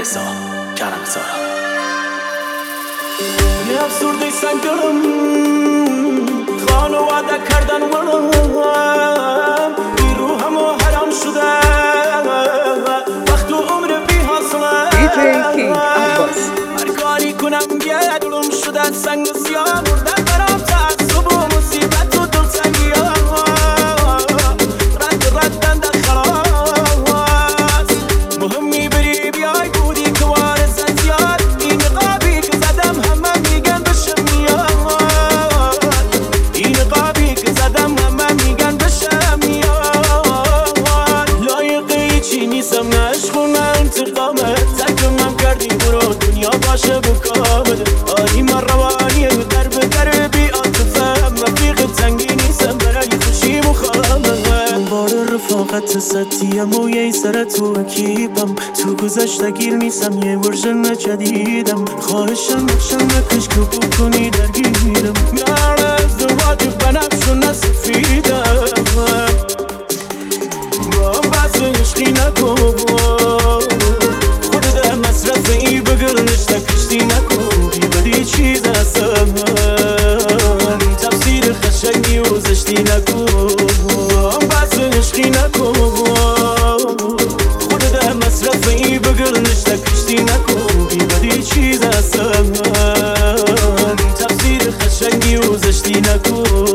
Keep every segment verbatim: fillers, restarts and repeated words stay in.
رضا کرم سارا. یه افسرده سنگرم خانواده کردن منم بی روحم و حرام شده وقت و عمر بی حاصله دی جی کینگ عباس. هر کاری کنم یه دلم شده سنگ سیاه مردن برام تعصب و مصیبت و دلتنگی ها رد ردن در خلاص مهمی بری بیای بودی که وارثت زیاد این قابی که زدم همه میگن بشم میاد این قابی که زدم همه میگن بشم میاد لایقه چی نیستم نه عشق و نه انتقامت ترکمم کردی برو دنیا باشه بکامده آری من روانیه در به در بی عاطفم رفیق تنگی نیستم برای خوشی مخامه بار رفاقت ستیم و یه سر تو اکیبم تو گذشته گیر نیستم یه ورژن جدیدم خواهشم نقشم نکش که بکنی درگیرم میاره ازدواج بنفش و نسفیدم با بس عشقی نکن خودت مصرف ای بگر نشته کشتی نکن بی بدی چیز هستم تفسیر خشنگی و زشتی نکن بس عشقی نکن خودت مصرف ای بگر نشته کشتی نکن بی بدی چیز هستم تفسیر خشنگی و زشتی نکن.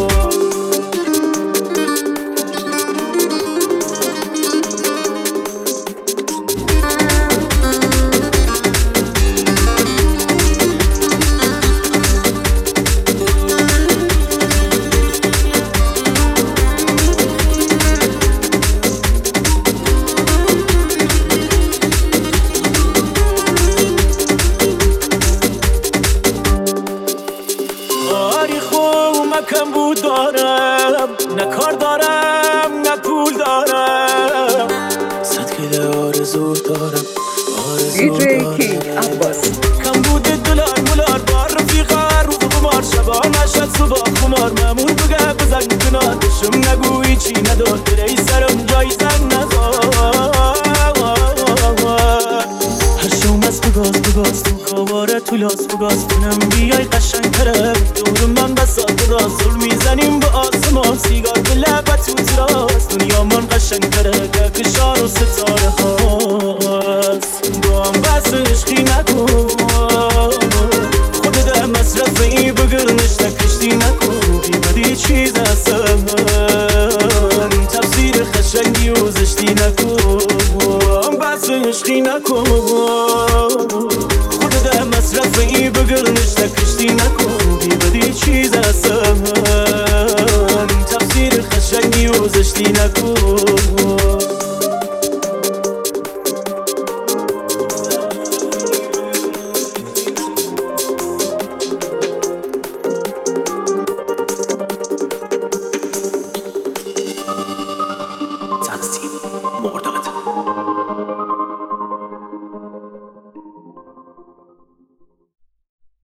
کم بود دارم نه کار دارم نه پول دارم صد کده آرزو دارم دی جی کینگ عباس. کم بود دلار مولار بار رفیقا روز قمار شبا نشد صبح خمار ممون بگه بزن کنار بشم نگوی چی ندار دلی سرم جایی زن ندار هرشو مست بگاز بگاز تو کاباره تو لاس بگاز کنم بیای قشنگ تره دور من بسات راز ظلم میزنیم به آسمان سیگار به لبت تو تراس دنیا من قشنگ تره که کشار و ستاره هاست با هم بس عشقی نکن خودت مصرف ای بگر نشته کشتی نکن بی بدی چیز هستم تفسیر خشنگی و زشتی نکن بس عشقی نکن خودت مصرف ای بگر نشته کشتی نکن بی بدی چیز هستم تفسیر خشنگی و زشتی نکن.